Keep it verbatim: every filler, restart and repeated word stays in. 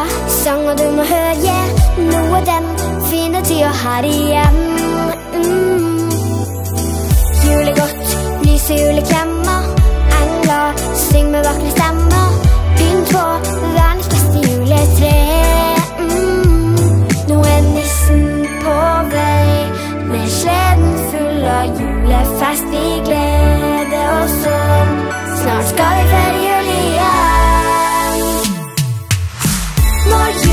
sanger du må høre, yeah. Noe den fine tida her igjen. mm. Julegodt, lyse juleklemmer, engler, syng med vakre stemmer. Pynt på verdens beste juletre. mm. Nå er nissen på vei, med sleden full av julefest. Vi gleder oss sånn, snart skal vi feire jul igjen. Når